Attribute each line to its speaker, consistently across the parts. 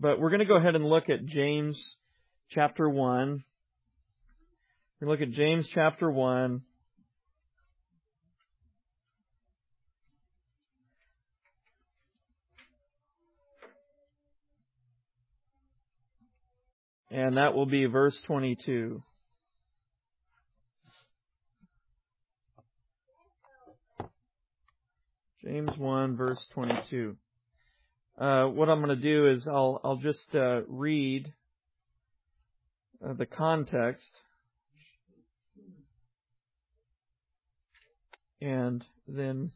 Speaker 1: But we're going to go ahead and look at James chapter 1. We're going to look at James chapter 1. And that will be verse 22. James 1, verse 22. What I'm going to do is I'll just read the context, and then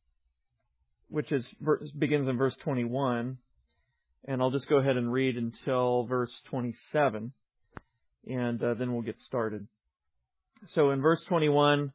Speaker 1: begins in verse 21, and I'll just go ahead and read until verse 27, and then we'll get started. So in verse 21,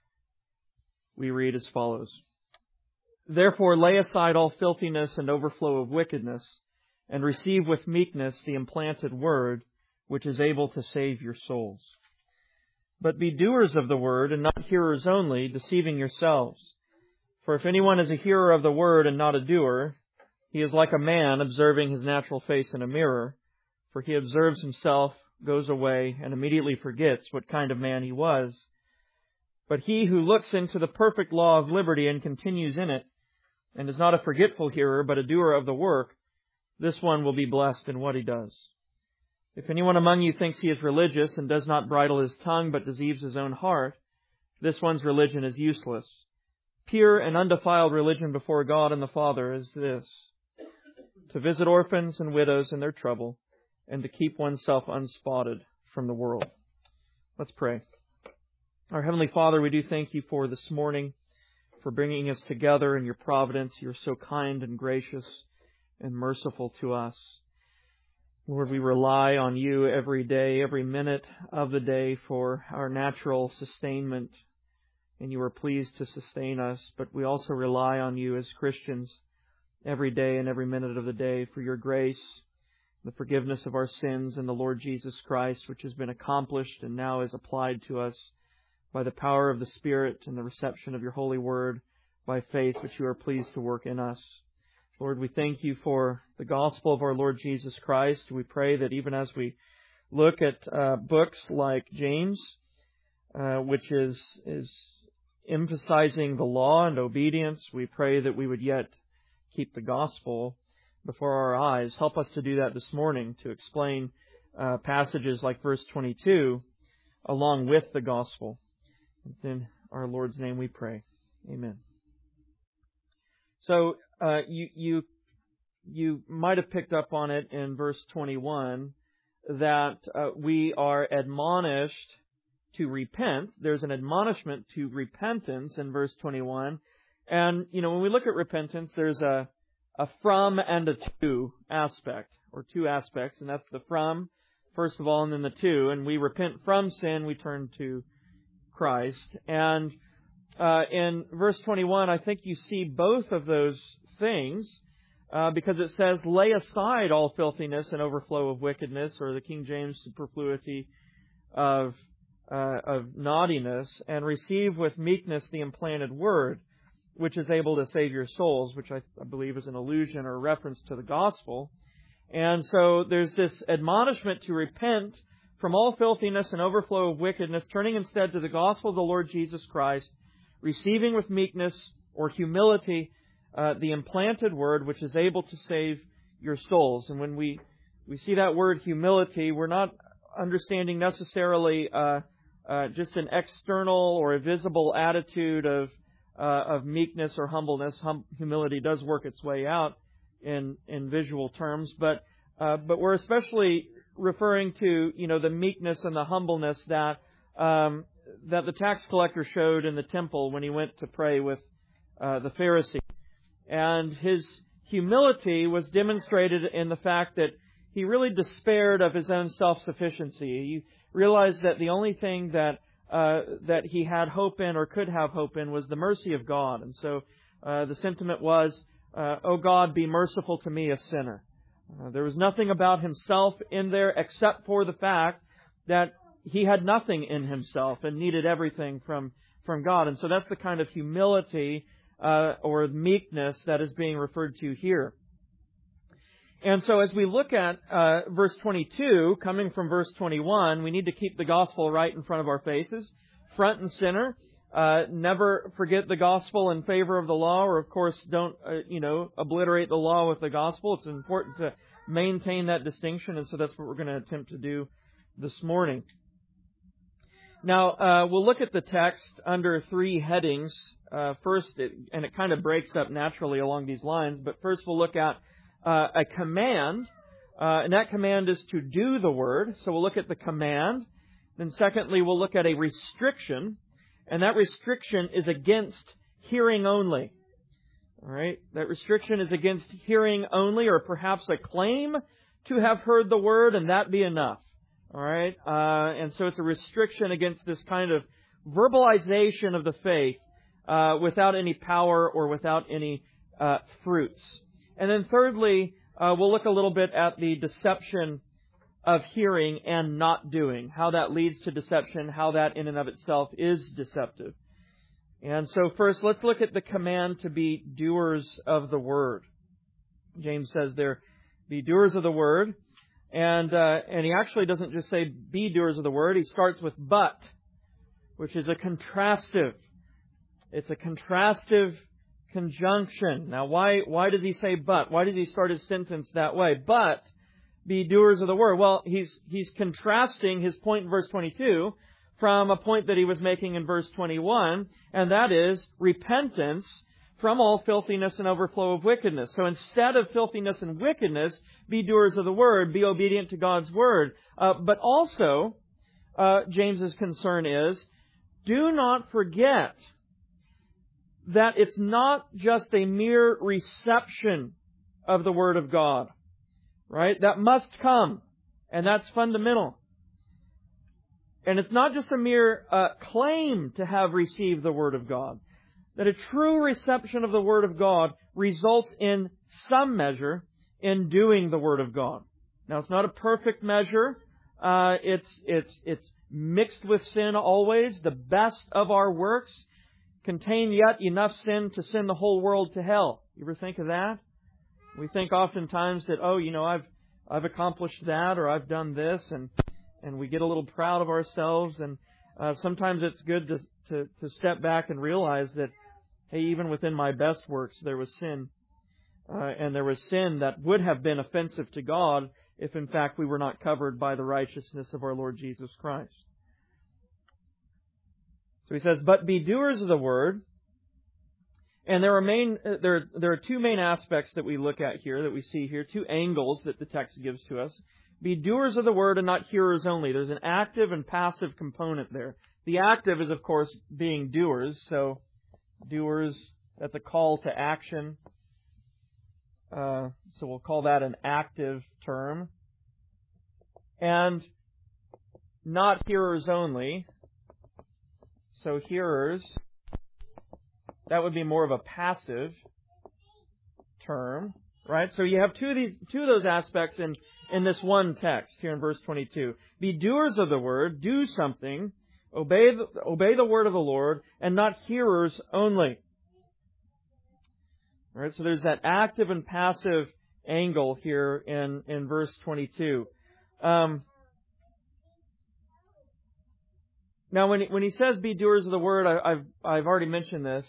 Speaker 1: we read as follows. Therefore lay aside all filthiness and overflow of wickedness, and receive with meekness the implanted word, which is able to save your souls. But be doers of the word, and not hearers only, deceiving yourselves. For if anyone is a hearer of the word and not a doer, he is like a man observing his natural face in a mirror. For he observes himself, goes away, and immediately forgets what kind of man he was. But he who looks into the perfect law of liberty and continues in it, and is not a forgetful hearer, but a doer of the work, this one will be blessed in what he does. If anyone among you thinks he is religious and does not bridle his tongue, but deceives his own heart, this one's religion is useless. Pure and undefiled religion before God and the Father is this: to visit orphans and widows in their trouble, and to keep oneself unspotted from the world. Let's pray. Our Heavenly Father, we do thank you for this morning, for bringing us together in your providence. You're so kind and gracious and merciful to us. Lord, we rely on you every day, every minute of the day for our natural sustainment, and you are pleased to sustain us. But we also rely on you as Christians every day and every minute of the day for your grace, the forgiveness of our sins in the Lord Jesus Christ, which has been accomplished and now is applied to us by the power of the Spirit and the reception of your holy word by faith, which you are pleased to work in us. Lord, we thank you for the gospel of our Lord Jesus Christ. We pray that even as we look at books like James, which is emphasizing the law and obedience, we pray that we would yet keep the gospel before our eyes. Help us to do that this morning, to explain passages like verse 22 along with the gospel. It's in our Lord's name we pray. Amen. So you might have picked up on it in verse 21 that we are admonished to repent. There's an admonishment to repentance in verse 21. And, when we look at repentance, there's a from and a to aspect, or two aspects. And that's the from, first of all, and then the to. And we repent from sin, we turn to Christ. And in verse 21, I think you see both of those things, because it says, lay aside all filthiness and overflow of wickedness, or the King James superfluity of naughtiness, and receive with meekness the implanted word, which is able to save your souls, which I believe is an allusion or reference to the gospel. And so there's this admonishment to repent from all filthiness and overflow of wickedness, turning instead to the gospel of the Lord Jesus Christ, receiving with meekness or humility the implanted word, which is able to save your souls. And when we see that word humility, we're not understanding necessarily just an external or a visible attitude of meekness or humbleness. Humility does work its way out in visual terms, but we're especially referring to the meekness and the humbleness that the tax collector showed in the temple when he went to pray with the Pharisee. And his humility was demonstrated in the fact that he really despaired of his own self-sufficiency. He realized that the only thing that he had hope in or could have hope in was the mercy of God. And so the sentiment was, "O God, be merciful to me, a sinner." There was nothing about himself in there except for the fact that he had nothing in himself and needed everything from God. And so that's the kind of humility or meekness that is being referred to here. And so as we look at verse 22, coming from verse 21, we need to keep the gospel right in front of our faces, front and center. Never forget the gospel in favor of the law, or of course don't, obliterate the law with the gospel. It's important to maintain that distinction, and so that's what we're going to attempt to do this morning. Now, we'll look at the text under three headings. First, and it kind of breaks up naturally along these lines, but first we'll look at a command, and that command is to do the word. So we'll look at the command. Then secondly, we'll look at a restriction, and that restriction is against hearing only. All right, that restriction is against hearing only, or perhaps a claim to have heard the word, and that be enough. All right, and so it's a restriction against this kind of verbalization of the faith without any power or without any fruits. And then thirdly, we'll look a little bit at the deception of hearing and not doing, how that leads to deception, how that in and of itself is deceptive. And so first, let's look at the command to be doers of the word. James says there, be doers of the word. And he actually doesn't just say be doers of the word. He starts with but, which is a contrastive. It's a contrastive conjunction. Now, why does he say but? Why does he start his sentence that way? But be doers of the word. Well, he's contrasting his point in verse 22 from a point that he was making in verse 21, and that is repentance from all filthiness and overflow of wickedness. So instead of filthiness and wickedness, be doers of the word, be obedient to God's word. But also, James's concern is, do not forget that it's not just a mere reception of the word of God, right? That must come, and that's fundamental. And it's not just a mere claim to have received the word of God. That a true reception of the word of God results in some measure in doing the word of God. Now, it's not a perfect measure. It's mixed with sin always. The best of our works contain yet enough sin to send the whole world to hell. You ever think of that? We think oftentimes that, I've accomplished that, or I've done this, and we get a little proud of ourselves. And sometimes it's good to step back and realize that, hey, even within my best works, there was sin. And there was sin that would have been offensive to God if, in fact, we were not covered by the righteousness of our Lord Jesus Christ. So he says, but be doers of the word. And there are two main aspects that we look at here, that we see here, two angles that the text gives to us. Be doers of the word and not hearers only. There's an active and passive component there. The active is, of course, being doers. So doers, that's a call to action. So we'll call that an active term. And not hearers only. So hearers, that would be more of a passive term, right? So you have two of those aspects in this one text here in verse 22. Be doers of the word, do something, obey the word of the Lord, and not hearers only. All right, so there's that active and passive angle here in verse 22. Now, when he says be doers of the word, I've already mentioned this.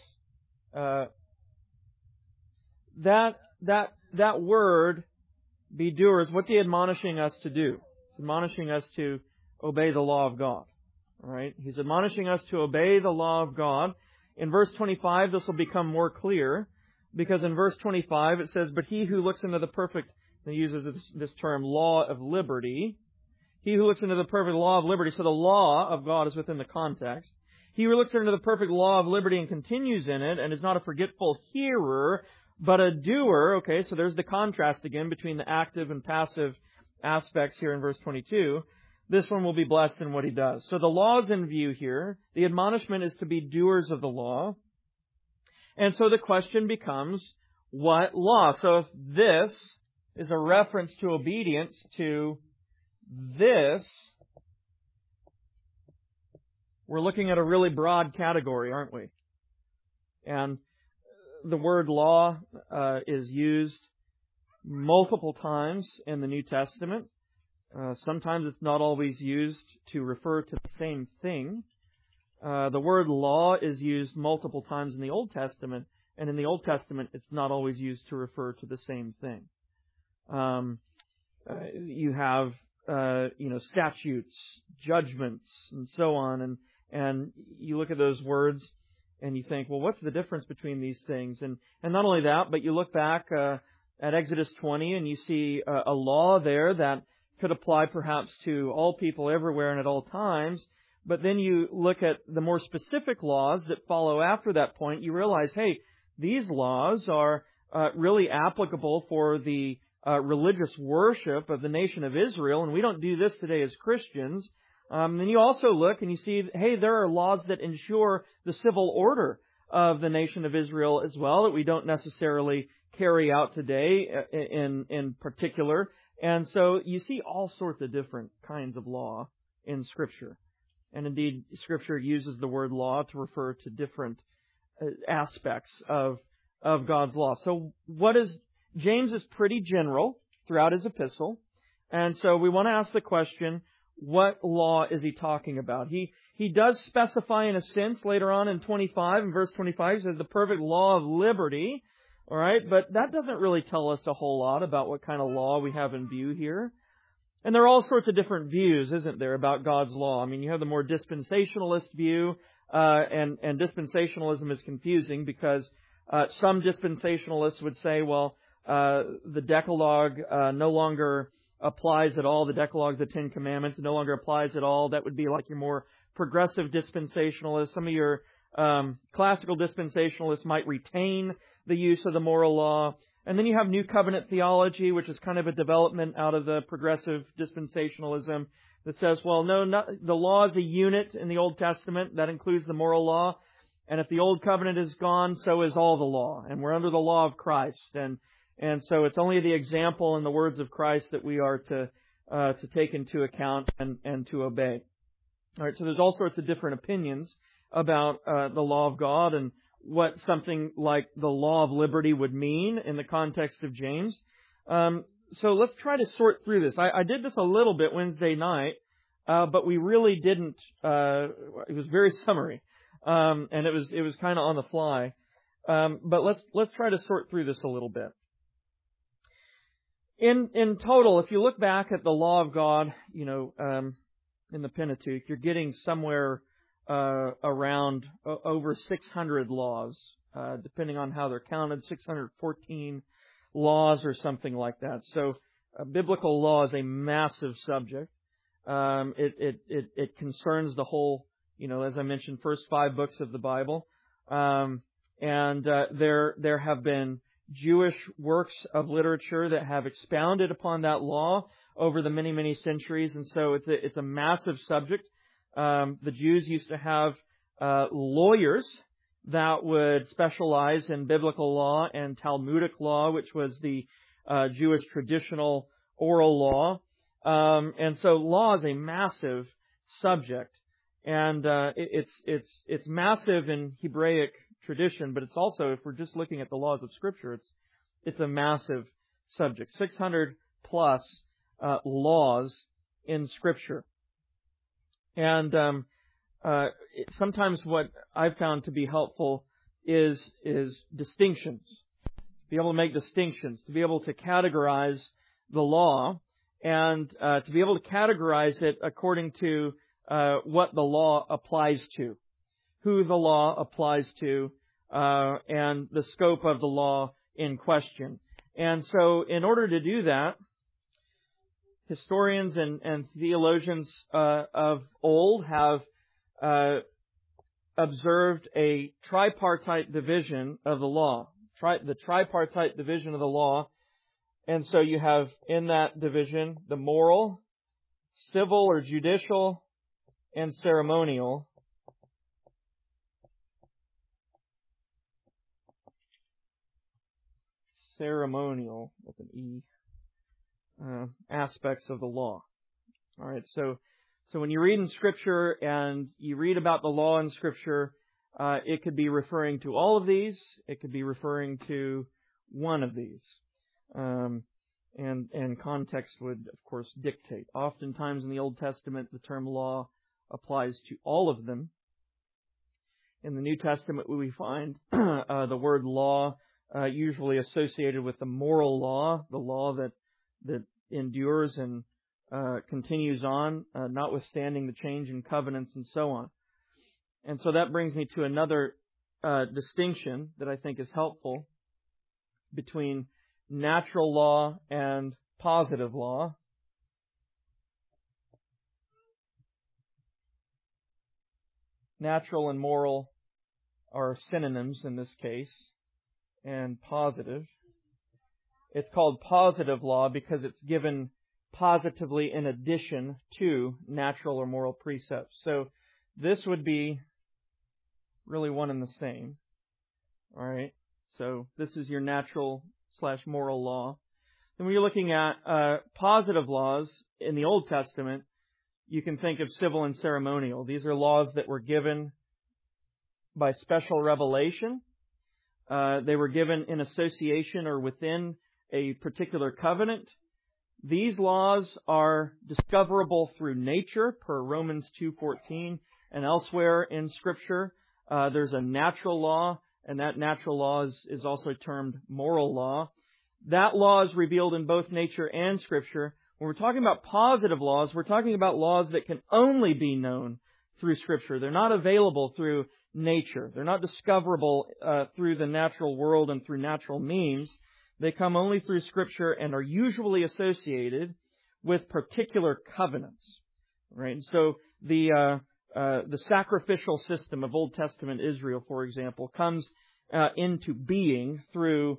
Speaker 1: That word, be doers, what's he admonishing us to do? He's admonishing us to obey the law of God. All right? He's admonishing us to obey the law of God. In verse 25, this will become more clear, because in verse 25 it says, but he who looks into the perfect, and he uses this term, law of liberty. He who looks into the perfect law of liberty, so the law of God is within the context. He who looks into the perfect law of liberty and continues in it, and is not a forgetful hearer, but a doer. Okay, so there's the contrast again between the active and passive aspects here in verse 22. This one will be blessed in what he does. So the law is in view here. The admonishment is to be doers of the law. And so the question becomes, what law? So if this is a reference to obedience to this, we're looking at a really broad category, aren't we? And the word law is used multiple times in the New Testament. Sometimes it's not always used to refer to the same thing. The word law is used multiple times in the Old Testament, and in the Old Testament it's not always used to refer to the same thing. You have statutes, judgments, and so on, and you look at those words and you think, well, what's the difference between these things? And not only that, but you look back at Exodus 20 and you see a law there that could apply perhaps to all people everywhere and at all times. But then you look at the more specific laws that follow after that point, you realize, hey, these laws are really applicable for the religious worship of the nation of Israel, and we don't do this today as Christians. Then you also look and you see, hey, there are laws that ensure the civil order of the nation of Israel as well that we don't necessarily carry out today in particular. And so you see all sorts of different kinds of law in Scripture. And indeed, Scripture uses the word law to refer to different aspects of God's law. So James is pretty general throughout his epistle. And so we want to ask the question, what law is he talking about? He does specify in a sense later on in 25, in verse 25, he says the perfect law of liberty. All right, but that doesn't really tell us a whole lot about what kind of law we have in view here. And there are all sorts of different views, isn't there, about God's law? I mean, you have the more dispensationalist view, and dispensationalism is confusing because some dispensationalists would say, well, the Decalogue no longer applies at all. The Decalogue, the Ten Commandments, no longer applies at all. That would be like your more progressive dispensationalists. Some of your classical dispensationalists might retain the use of the moral law. And then you have New Covenant theology, which is kind of a development out of the progressive dispensationalism that says, well, the law is a unit in the Old Testament. That includes the moral law. And if the Old Covenant is gone, so is all the law. And we're under the law of Christ. And so it's only the example and the words of Christ that we are to take into account and to obey. All right, so there's all sorts of different opinions about the law of God and what something like the law of liberty would mean in the context of James. So let's try to sort through this. I did this a little bit Wednesday night, but we really didn't. It was very summary, and it was kind of on the fly. But let's try to sort through this a little bit. In total, if you look back at the law of God, in the Pentateuch, you're getting somewhere around over 600 laws, depending on how they're counted, 614 laws or something like that. So biblical law is a massive subject. It concerns the whole, as I mentioned, first 5 books of the Bible. And there have been Jewish works of literature that have expounded upon that law over the many, many centuries. And so it's a massive subject. The Jews used to have lawyers that would specialize in biblical law and Talmudic law, which was the Jewish traditional oral law. And so law is a massive subject, and it's massive in Hebraic tradition, but it's also, if we're just looking at the laws of Scripture, it's a massive subject. 600 plus laws in Scripture. And sometimes what I've found to be helpful is distinctions. To be able to make distinctions, to be able to categorize the law, and to be able to categorize it according to what the law applies to, who the law applies to, and the scope of the law in question. And so in order to do that, historians and theologians of old have observed a tripartite division of the law. The tripartite division of the law. And so you have in that division the moral, civil or judicial, and ceremonial. Ceremonial with an E. Aspects of the law. All right, so when you read in Scripture and you read about the law in Scripture, it could be referring to all of these. It could be referring to one of these. And context would, of course, dictate. Oftentimes in the Old Testament, the term law applies to all of them. In the New Testament, we find the word law usually associated with the moral law, the law that endures and continues on, notwithstanding the change in covenants and so on. And so that brings me to another distinction that I think is helpful between natural law and positive law. Natural and moral are synonyms in this case, and positive. It's called positive law because it's given positively in addition to natural or moral precepts. So this would be really one and the same. All right. So this is your natural/moral law. And when you're looking at positive laws in the Old Testament, you can think of civil and ceremonial. These are laws that were given by special revelation. They were given in association or within a particular covenant. These laws are discoverable through nature, per Romans 2:14, and elsewhere in Scripture. There's a natural law, and that natural law is also termed moral law. That law is revealed in both nature and Scripture. When we're talking about positive laws, we're talking about laws that can only be known through Scripture. They're not available through nature. They're not discoverable through the natural world and through natural means. They come only through Scripture and are usually associated with particular covenants. Right? So the sacrificial system of Old Testament Israel, for example, comes into being through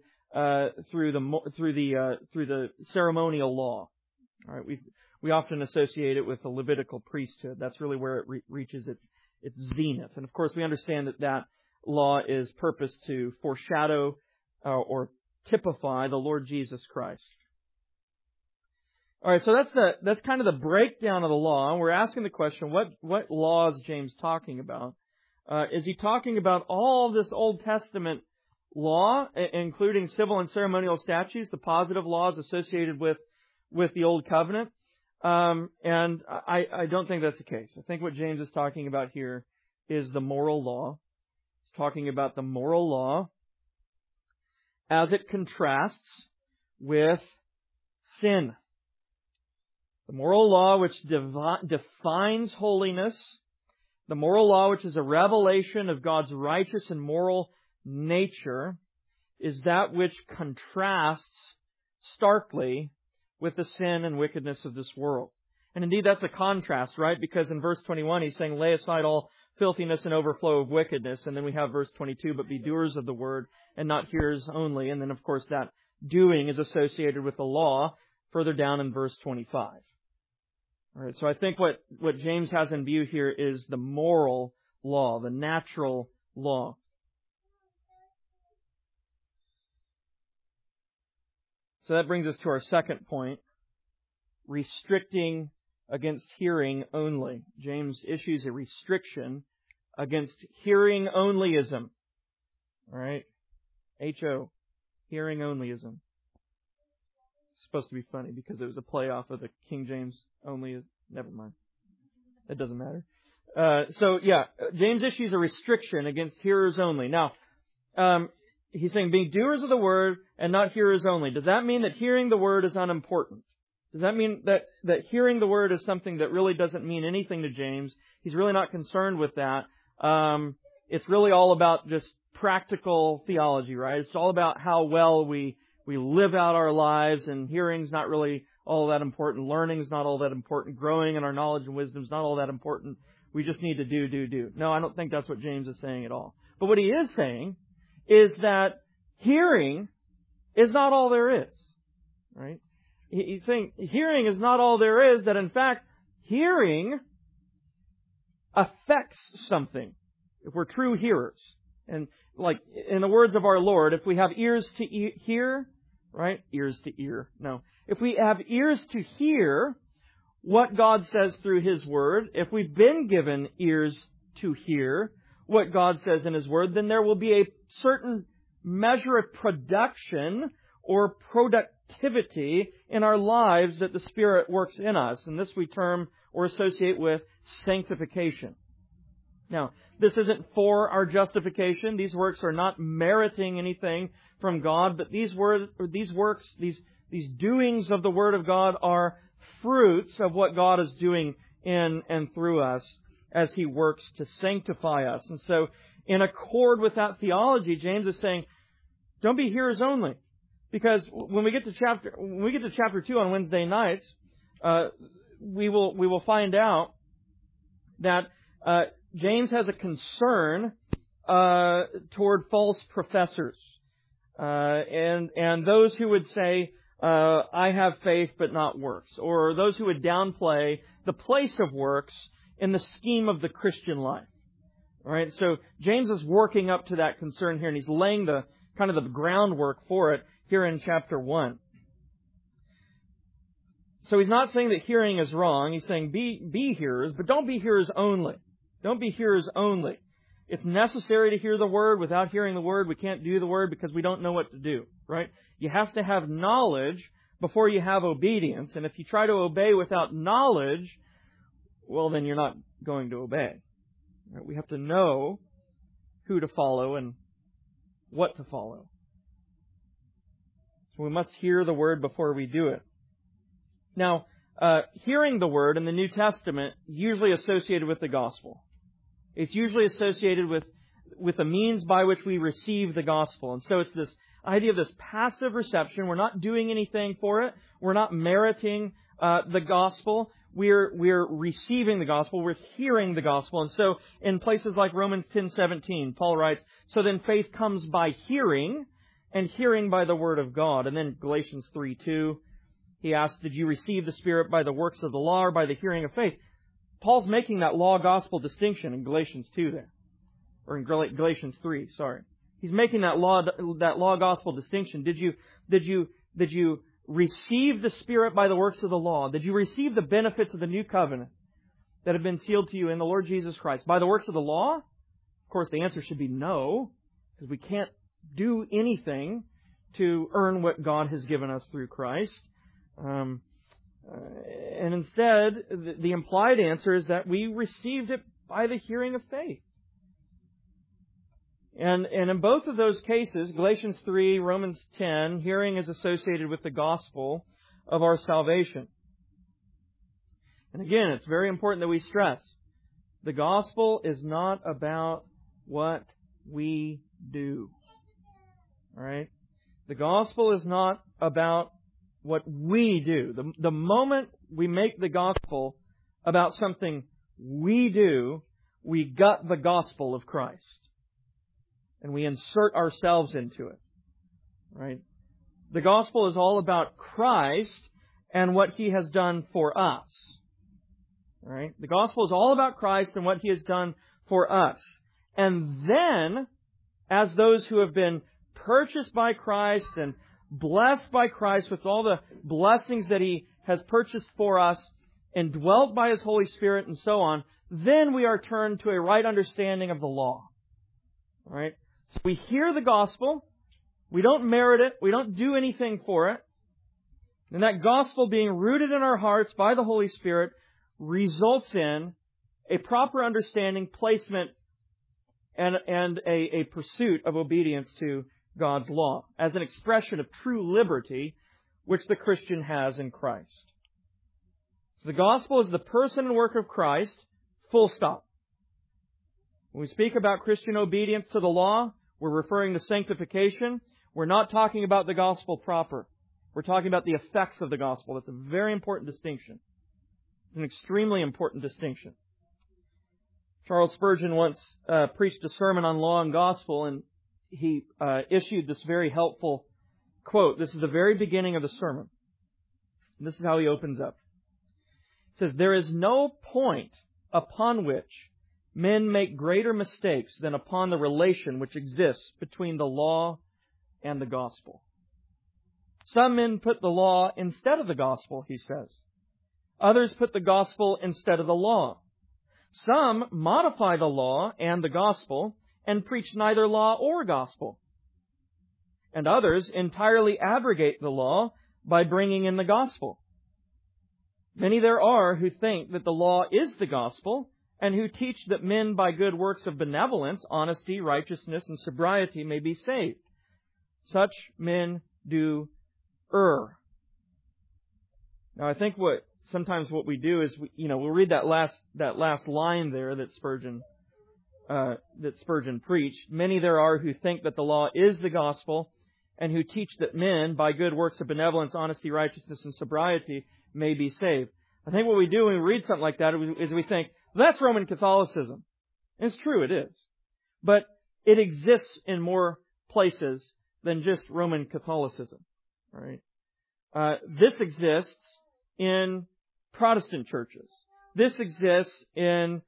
Speaker 1: the ceremonial law. All right, we often associate it with the Levitical priesthood. That's really where it reaches its zenith. And of course, we understand that law is purposed to foreshadow or typify the Lord Jesus Christ. All right, so that's kind of the breakdown of the law. We're asking the question: what law is James talking about? Is he talking about all this Old Testament law, including civil and ceremonial statutes, the positive laws associated with the Old Covenant? And I don't think that's the case. I think what James is talking about here is the moral law. He's talking about the moral law as it contrasts with sin. The moral law which defines holiness, the moral law which is a revelation of God's righteous and moral nature, is that which contrasts starkly with the sin and wickedness of this world. And indeed that's a contrast, right? Because in verse 21 he's saying, lay aside all filthiness and overflow of wickedness. And then we have verse 22, but be doers of the word and not hearers only. And then of course that doing is associated with the law further down in verse 25. All right, so I think what James has in view here is the moral law, the natural law. So that brings us to our second point, restricting against hearing only. James issues a restriction against hearing onlyism. All right, H-O, hearing onlyism. Supposed to be funny because it was a play off of the King James only. Never mind. It doesn't matter. James issues a restriction against hearers only. Now, he's saying being doers of the word and not hearers only. Does that mean that hearing the word is unimportant? Does that mean that hearing the word is something that really doesn't mean anything to James? He's really not concerned with that. It's really all about just practical theology, right? It's all about how well we live out our lives, and hearing's not really all that important. Learning's not all that important. Growing in our knowledge and wisdom is not all that important. We just need to do. No, I don't think that's what James is saying at all. But what he is saying is that hearing is not all there is. Right? He's saying hearing is not all there is, that in fact, hearing affects something. If we're true hearers. And like in the words of our Lord, if we have ears to hear, right? Ears to ear. No. If we have ears to hear what God says through His Word, if we've been given ears to hear what God says in His Word, then there will be a certain measure of production or activity in our lives that the Spirit works in us. And this we term or associate with sanctification. Now, this isn't for our justification. These works are not meriting anything from God, but these doings of the Word of God are fruits of what God is doing in and through us as He works to sanctify us. And so, in accord with that theology, James is saying, don't be hearers only. Because when we get to chapter 2 on Wednesday nights, we will find out that James has a concern toward false professors and those who would say, I have faith but not works, or those who would downplay the place of works in the scheme of the Christian life. All right, so James is working up to that concern here, and he's laying the kind of the groundwork for it here in chapter 1. So he's not saying that hearing is wrong. He's saying be hearers, but don't be hearers only. Don't be hearers only. It's necessary to hear the Word. Without hearing the Word, we can't do the Word because we don't know what to do, right? You have to have knowledge before you have obedience. And if you try to obey without knowledge, well, then you're not going to obey. We have to know who to follow and what to follow. So we must hear the Word before we do it. Now, hearing the Word in the New Testament is usually associated with the gospel. It's usually associated with the means by which we receive the gospel. And so it's this idea of this passive reception. We're not doing anything for it. We're not meriting the gospel. We're receiving the gospel. We're hearing the gospel. And so in places like Romans 10:17, Paul writes, so then faith comes by hearing, and hearing by the Word of God. And then Galatians 3:2, he asks, did you receive the Spirit by the works of the law or by the hearing of faith? Paul's making that law-gospel distinction in Galatians 2 there. Or in Galatians 3, sorry. He's making that law-gospel distinction. Did you receive the Spirit by the works of the law? Did you receive the benefits of the new covenant that have been sealed to you in the Lord Jesus Christ by the works of the law? Of course, the answer should be no, because we can't do anything to earn what God has given us through Christ. And instead, the implied answer is that we received it by the hearing of faith. And in both of those cases, Galatians 3, Romans 10, hearing is associated with the gospel of our salvation. And again, it's very important that we stress, the gospel is not about what we do. All right? The gospel is not about what we do. The moment we make the gospel about something we do, we gut the gospel of Christ. And we insert ourselves into it. Right? The gospel is all about Christ and what He has done for us. Right? The gospel is all about Christ and what He has done for us. And then, as those who have been purchased by Christ and blessed by Christ with all the blessings that He has purchased for us, and dwelt by His Holy Spirit and so on, then we are turned to a right understanding of the law. All right? So we hear the gospel. We don't merit it. We don't do anything for it. And that gospel being rooted in our hearts by the Holy Spirit results in a proper understanding, placement, and a pursuit of obedience to God's law as an expression of true liberty which the Christian has in Christ. So the gospel is the person and work of Christ, full stop. When we speak about Christian obedience to the law, we're referring to sanctification. We're not talking about the gospel proper. We're talking about the effects of the gospel. That's a very important distinction. It's an extremely important distinction. Charles Spurgeon once preached a sermon on law and gospel, and he issued this very helpful quote. This is the very beginning of the sermon. And this is how he opens up. It says, there is no point upon which men make greater mistakes than upon the relation which exists between the law and the gospel. Some men put the law instead of the gospel, he says. Others put the gospel instead of the law. Some modify the law and the gospel and preach neither law or gospel. And others entirely abrogate the law, by bringing in the gospel. Many there are who think that the law is the gospel, and who teach that men by good works of benevolence, honesty, righteousness, and sobriety may be saved. Such men do err. Now, I think sometimes what we do is we'll read that last line there that Spurgeon preached. Many there are who think that the law is the gospel, and who teach that men by good works of benevolence, honesty, righteousness, and sobriety may be saved. I think what we do when we read something like that is we think, well, that's Roman Catholicism. And it's true, it is. But it exists in more places than just Roman Catholicism. Right? This exists in Protestant churches. This exists in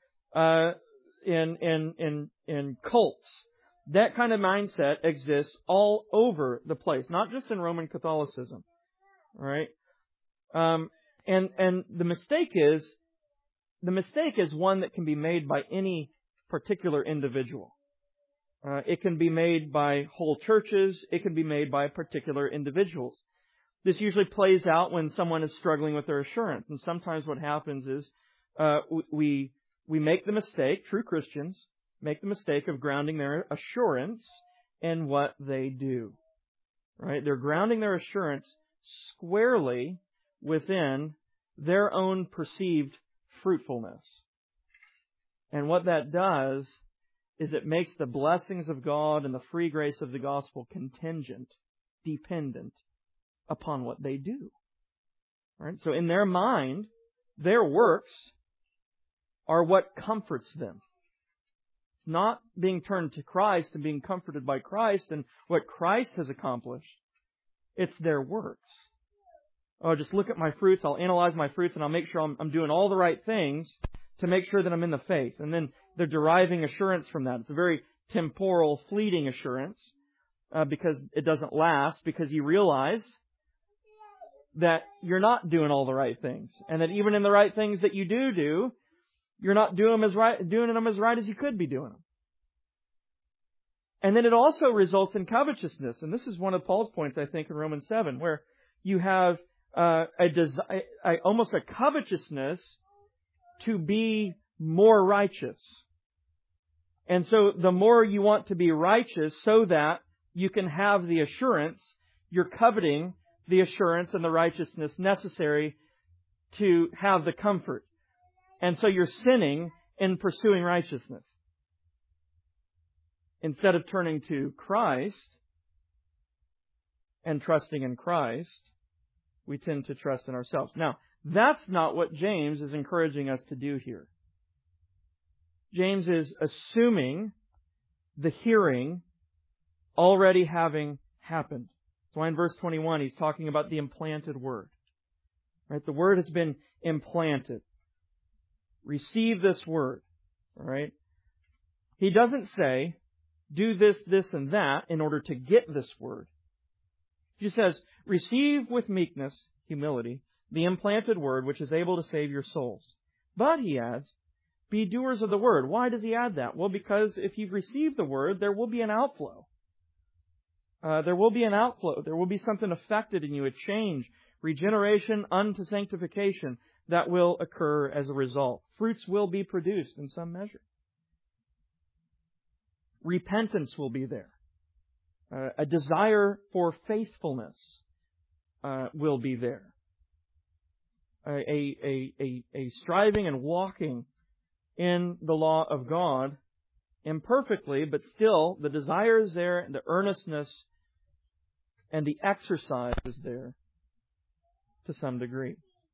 Speaker 1: cults. That kind of mindset exists all over the place, not just in Roman Catholicism. All right? And the mistake is one that can be made by any particular individual. It can be made by whole churches. It can be made by particular individuals. This usually plays out when someone is struggling with their assurance. And sometimes what happens is we make the mistake, true Christians make the mistake of grounding their assurance in what they do. Right? They're grounding their assurance squarely within their own perceived fruitfulness. And what that does is it makes the blessings of God and the free grace of the gospel contingent, dependent upon what they do. Right? So in their mind, their works are what comforts them. It's not being turned to Christ and being comforted by Christ and what Christ has accomplished. It's their works. Oh, just look at my fruits, I'll analyze my fruits, and I'll make sure I'm doing all the right things to make sure that I'm in the faith. And then they're deriving assurance from that. It's a very temporal, fleeting assurance because it doesn't last, because you realize that you're not doing all the right things. And that even in the right things that you do, you're not doing them as right as you could be doing them. And then it also results in covetousness. And this is one of Paul's points, I think, in Romans 7, where you have almost a covetousness to be more righteous. And so the more you want to be righteous so that you can have the assurance, you're coveting the assurance and the righteousness necessary to have the comfort. And so you're sinning in pursuing righteousness. Instead of turning to Christ and trusting in Christ, we tend to trust in ourselves. Now, that's not what James is encouraging us to do here. James is assuming the hearing already having happened. That's why in verse 21 he's talking about the implanted word. Right? The word has been implanted. Receive this word. All right? He doesn't say, do this, this, and that in order to get this word. He says, receive with meekness, humility, the implanted word which is able to save your souls. But, he adds, be doers of the word. Why does he add that? Well, because if you've received the word, there will be an outflow. There will be an outflow. There will be something affected in you, a change, regeneration unto sanctification that will occur as a result. Fruits will be produced in some measure. Repentance will be there. A desire for faithfulness will be there. A striving and walking in the law of God imperfectly, but still the desire is there, and the earnestness and the exercise is there to some degree.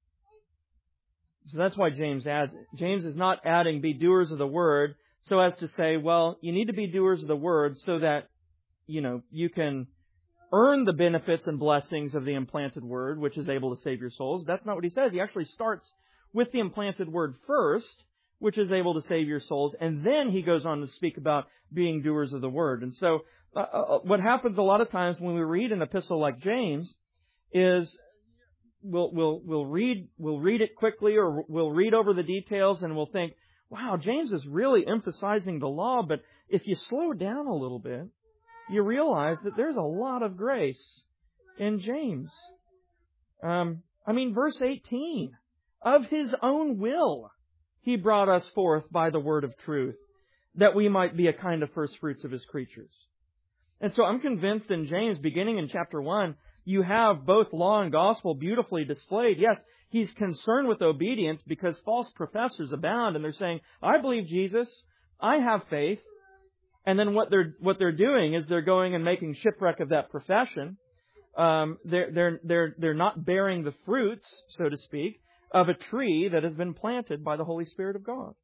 Speaker 1: So that's why James adds it. James is not adding be doers of the word so as to say, well, you need to be doers of the word so that, you can earn the benefits and blessings of the implanted word, which is able to save your souls. That's not what he says. He actually starts with the implanted word first, which is able to save your souls, and then he goes on to speak about being doers of the word. And so what happens a lot of times when we read an epistle like James is we'll read it quickly, or we'll read over the details and we'll think, wow, James is really emphasizing the law. But if you slow down a little bit, you realize that there's a lot of grace in James. Verse 18, of His own will He brought us forth by the word of truth, that we might be a kind of first fruits of His creatures. And so I'm convinced in James, beginning in chapter 1, you have both law and gospel beautifully displayed. Yes, he's concerned with obedience because false professors abound, and they're saying, I believe Jesus, I have faith. And then what they're doing is they're going and making shipwreck of that profession. They're not bearing the fruits, so to speak, of a tree that has been planted by the Holy Spirit of God.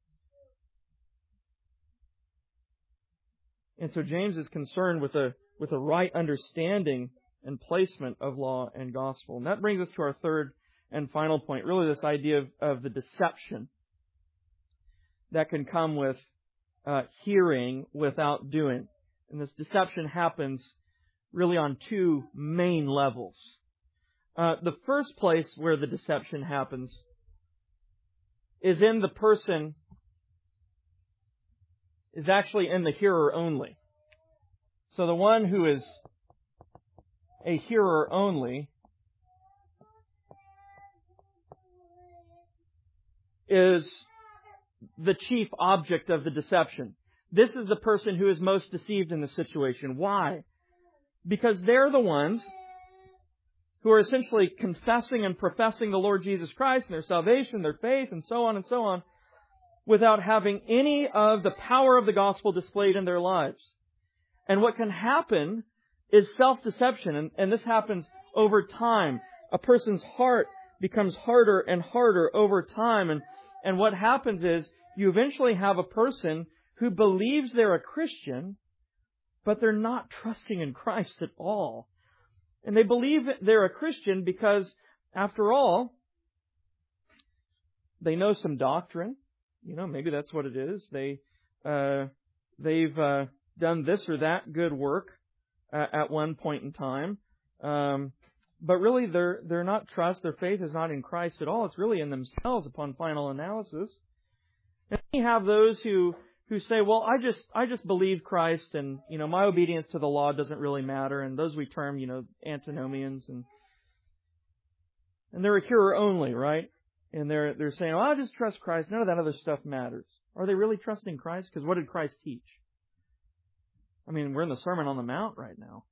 Speaker 1: And so James is concerned with a right understanding and placement of law and gospel. And that brings us to our third and final point, really this idea of the deception that can come with hearing without doing. And this deception happens really on two main levels. The first place where the deception happens is in the person, is actually in the hearer only. So the one who is a hearer only is the chief object of the deception. This is the person who is most deceived in the situation. Why? Because they're the ones who are essentially confessing and professing the Lord Jesus Christ and their salvation, their faith, and so on, without having any of the power of the gospel displayed in their lives. And what can happen is self-deception, and this happens over time. A person's heart becomes harder and harder over time, and what happens is you eventually have a person who believes they're a Christian, but they're not trusting in Christ at all. And they believe they're a Christian because, after all, they know some doctrine. Maybe that's what it is. They've done this or that good work at one point in time. But really, they're not their faith is not in Christ at all. It's really in themselves upon final analysis. And you have those who say, well, I just believe Christ, and my obedience to the law doesn't really matter. And those we term, antinomians, and they're a hearer only, right? And they're saying, well, I just trust Christ. None of that other stuff matters. Are they really trusting Christ? Because what did Christ teach? We're in the Sermon on the Mount right now.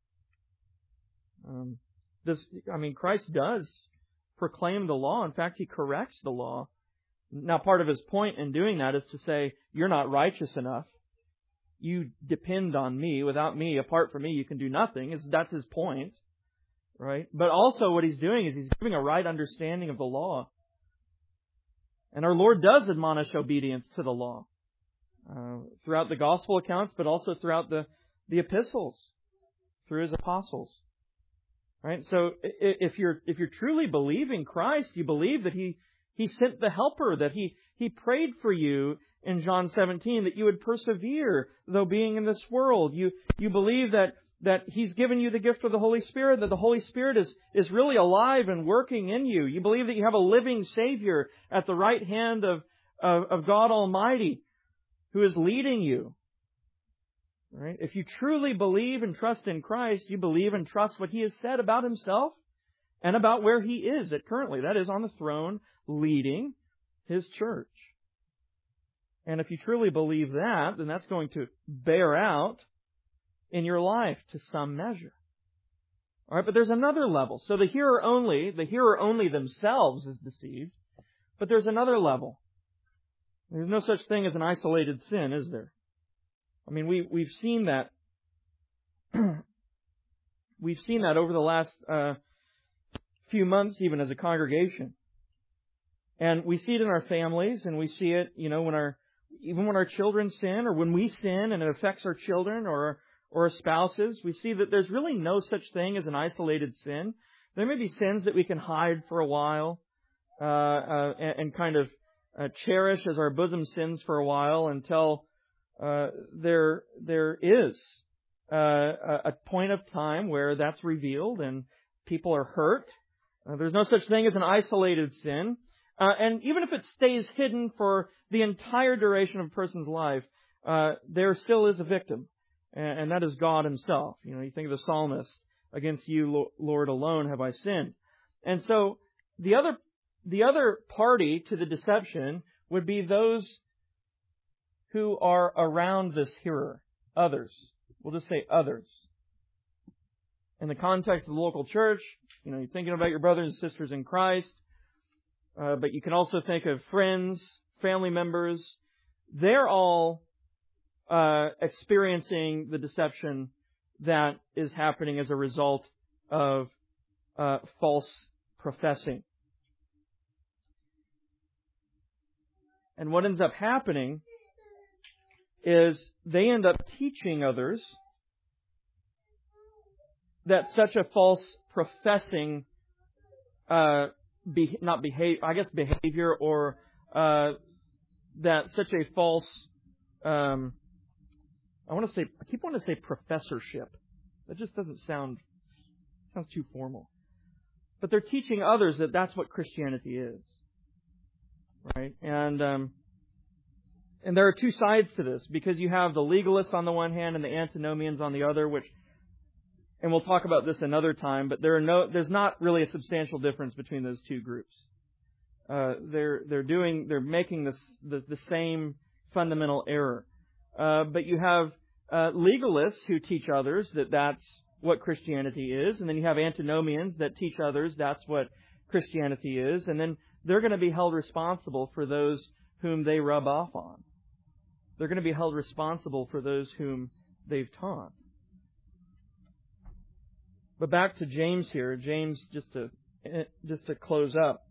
Speaker 1: Christ does proclaim the law. In fact, He corrects the law. Now, part of His point in doing that is to say, you're not righteous enough. You depend on me. Without me, apart from me, you can do nothing. That's His point, right? But also what He's doing is He's giving a right understanding of the law. And our Lord does admonish obedience to the law throughout the gospel accounts, but also throughout the epistles, through His apostles. Right? So if you're truly believing Christ, you believe that He sent the Helper, that He prayed for you in John 17, that you would persevere, though being in this world. You believe that He's given you the gift of the Holy Spirit, that the Holy Spirit is really alive and working in you. You believe that you have a living Savior at the right hand of God Almighty who is leading you. Right? If you truly believe and trust in Christ, you believe and trust what He has said about Himself and about where He is currently. That is, on the throne, leading His church. And if you truly believe that, then that's going to bear out in your life to some measure. All right, but there's another level. So the hearer only themselves is deceived. But there's another level. There's no such thing as an isolated sin, is there? We've seen that. We've seen that over the last few months, even as a congregation. And we see it in our families, and we see it, even when our children sin, or when we sin and it affects our children or our spouses, we see that there's really no such thing as an isolated sin. There may be sins that we can hide for a while and kind of cherish as our bosom sins for a while until there is a point of time where that's revealed and people are hurt. There's no such thing as an isolated sin. And even if it stays hidden for the entire duration of a person's life, there still is a victim. And that is God Himself. You think of the psalmist, against you, Lord, alone have I sinned. And so the other party to the deception would be those who are around this hearer. Others. We'll just say others. In the context of the local church, you're thinking about your brothers and sisters in Christ, but you can also think of friends, family members. They're all experiencing the deception that is happening as a result of false professing. And what ends up happening is they end up teaching others that such a false professing, behavior, or that such a false, I keep wanting to say professorship. That just sounds too formal. But they're teaching others that that's what Christianity is. Right? And there are two sides to this, because you have the legalists on the one hand and the antinomians on the other, and we'll talk about this another time, but there's not really a substantial difference between those two groups. They're making the same fundamental error. But you have legalists who teach others that that's what Christianity is, and then you have antinomians that teach others that's what Christianity is, and then they're going to be held responsible for those whom they rub off on. They're going to be held responsible for those whom they've taught. But back to James here. James, just to close up.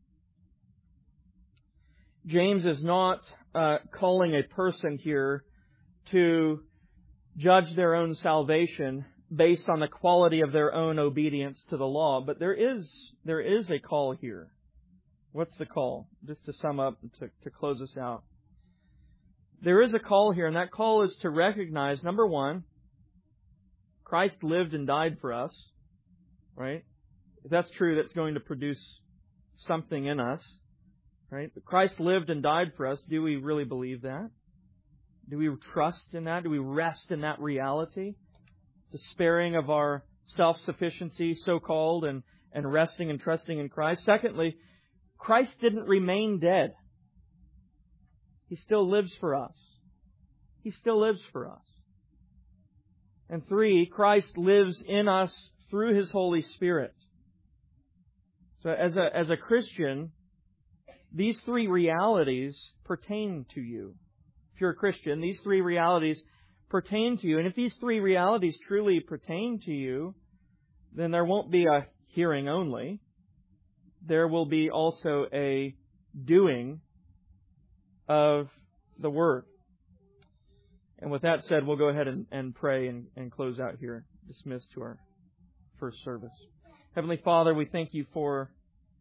Speaker 1: James is not calling a person here to judge their own salvation based on the quality of their own obedience to the law. But there is a call here. What's the call? Just to sum up and to close us out. There is a call here, and that call is to recognize, number one, Christ lived and died for us. Right? If that's true, that's going to produce something in us. Right? But Christ lived and died for us. Do we really believe that? Do we trust in that? Do we rest in that reality? Despairing of our self-sufficiency, so-called, and resting and trusting in Christ. Secondly, Christ didn't remain dead. He still lives for us. He still lives for us. And three, Christ lives in us through His Holy Spirit. So as a Christian, these three realities pertain to you. If you're a Christian, these three realities pertain to you. And if these three realities truly pertain to you, then there won't be a hearing only. There will be also a doing of the Word. And with that said, we'll go ahead and pray and close out here, dismiss to our first service. Heavenly Father, we thank You for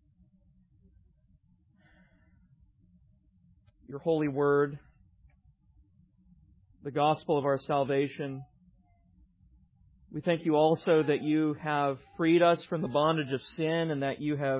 Speaker 1: Your holy Word, the gospel of our salvation. We thank You also that You have freed us from the bondage of sin, and that You have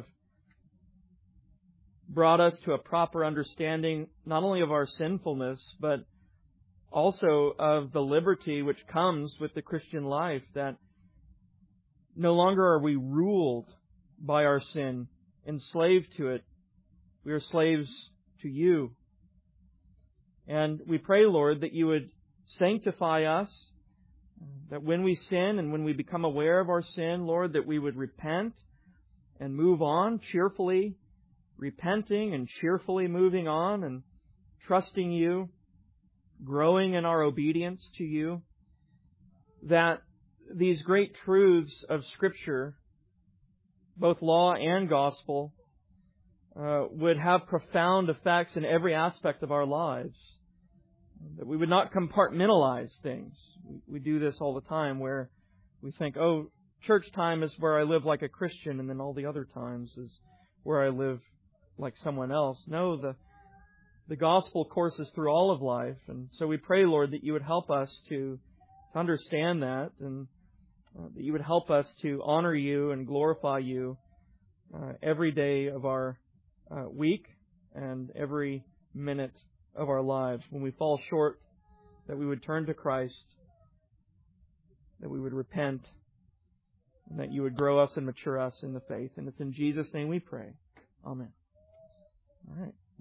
Speaker 1: brought us to a proper understanding not only of our sinfulness, but also of the liberty which comes with the Christian life, that no longer are we ruled by our sin, enslaved to it. We are slaves to You. And we pray, Lord, that You would sanctify us, that when we sin and when we become aware of our sin, Lord, that we would repent and move on cheerfully, repenting and cheerfully moving on and trusting You, growing in our obedience to You, that these great truths of Scripture, both law and gospel, would have profound effects in every aspect of our lives. That we would not compartmentalize things. We do this all the time, where we think, oh, church time is where I live like a Christian, and then all the other times is where I live like someone else. No, the gospel courses through all of life. And so we pray, Lord, that You would help us to understand that, and that You would help us to honor You and glorify You every day of our week and every minute of our lives. When we fall short, that we would turn to Christ, that we would repent, and that You would grow us and mature us in the faith. And it's in Jesus' name we pray. Amen. All right.